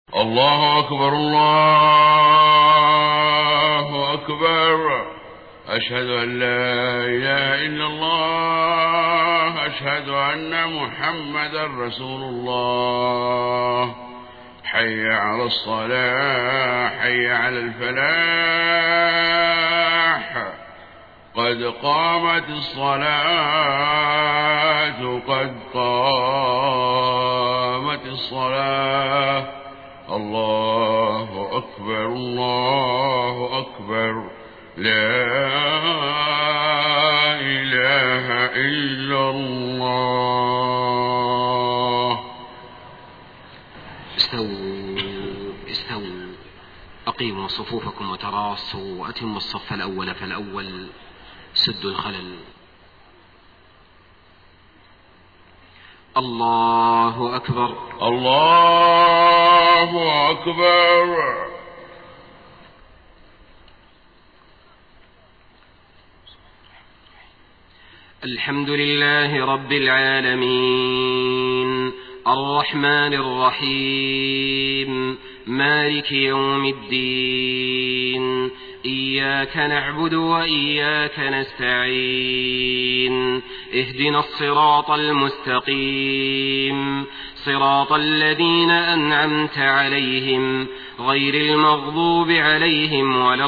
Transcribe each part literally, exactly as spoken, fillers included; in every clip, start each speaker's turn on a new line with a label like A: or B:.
A: الله أكبر الله أكبر. أشهد أن لا إله إلا الله. أشهد أن محمدا رسول الله. حي على الصلاة، حي على الفلاح، قد قامت الصلاة، قد قامت الصلاة. الله أكبر الله أكبر. لا إله إلا الله.
B: استووا استووا أقيموا صفوفكم وتراصوا وأتموا الصف الأول فالأول. سدوا الخلل. الله أكبر
A: الله أكبر.
B: الحمد لله رب العالمين الرحمن الرحيم مالك يوم الدين. إياك نعبد وإياك نستعين. اهدنا الصراط المستقيم صراط الذين أنعمت عليهم غير المغضوب عليهم ولا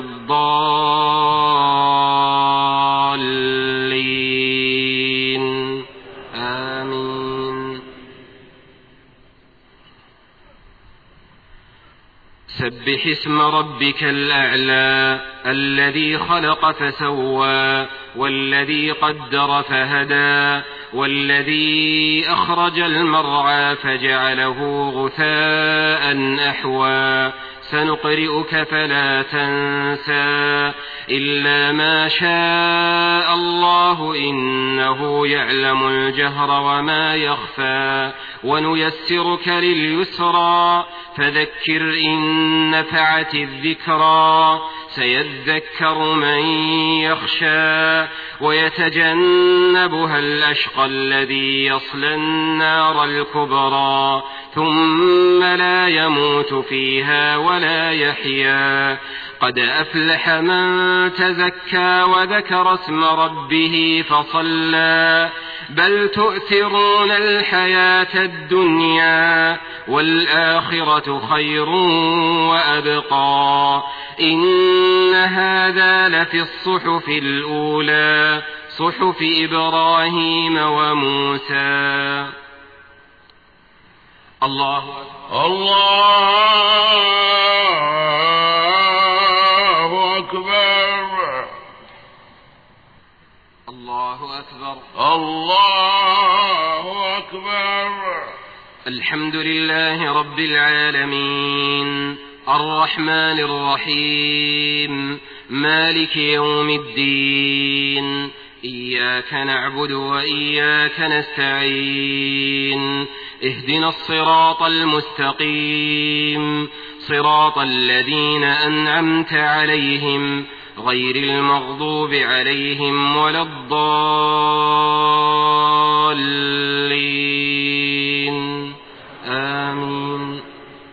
B: الضالين. آمين. سبح اسم ربك الأعلى الذي خلق فسوى والذي قدر فهدى والذي أخرج المرعى فجعله غثاء أحوى. سنقرئك فلا تنسى إلا ما شاء الله إنه يعلم الجهر وما يخفى. ونيسرك لليسرى فذكر إن نفعت الذكرى. سيذكر من يخشى ويتجنبها الأشقى الذي يصلى النار الكبرى ثم لا يموت فيها ولا يحيا. قد أفلح من تزكى وذكر اسم ربه فصلى. بل تؤثرون الحياة الدنيا والآخرة خير وأبقى. إن هذا لفي الصحف الأولى صحف إبراهيم وموسى. الله
A: الله أكبر.
B: الله أكبر
A: الله أكبر.
B: الحمد لله رب العالمين الرحمن الرحيم مالك يوم الدين. إياك نعبد وإياك نستعين. اهدنا الصراط المستقيم صراط الذين أنعمت عليهم غير المغضوب عليهم ولا الضالين. آمين.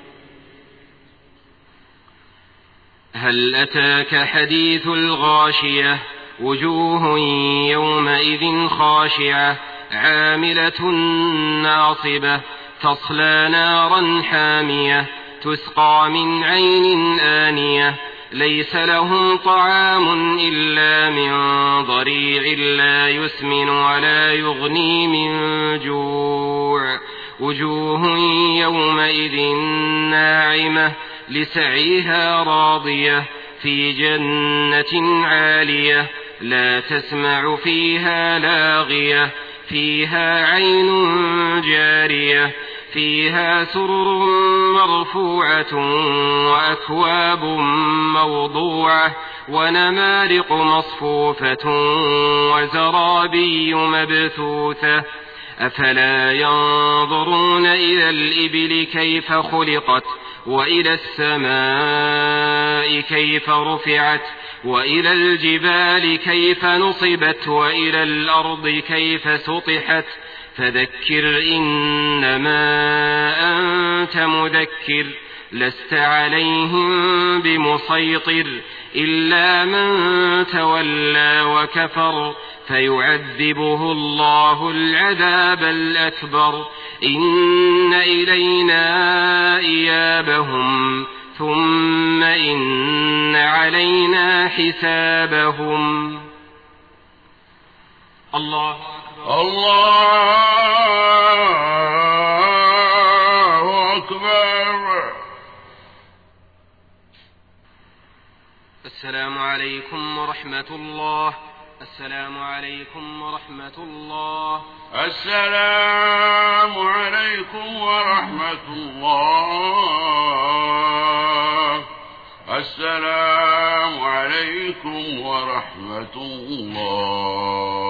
B: هل أتاك حديث الغاشية وجوه يومئذ خاشعة عاملة ناصبة تصلى نارا حامية تسقى من عين آنية ليس لهم طعام إلا من ضريع لا يسمن ولا يغني من جوع. وجوه يومئذ ناعمة لسعيها راضية في جنة عالية لا تسمع فيها لاغية فيها عين جارية فيها سرر مرفوعة وأكواب موضوعة ونمارق مصفوفة وزرابي مبثوثة. أفلا ينظرون إلى الإبل كيف خلقت وإلى السماء كيف رفعت وإلى الجبال كيف نصبت وإلى الأرض كيف سطحت. فذكر إنما أنت مذكر لست عليهم بمسيطر إلا من تولى وكفر فيعذبه الله العذاب الأكبر إن إلينا إيابهم ثم إن علينا حسابهم. الله أكبر.
A: الله أكبر.
B: السلام عليكم ورحمة الله. السلام عليكم ورحمة الله.
A: السلام عليكم ورحمة الله. السلام عليكم ورحمة الله.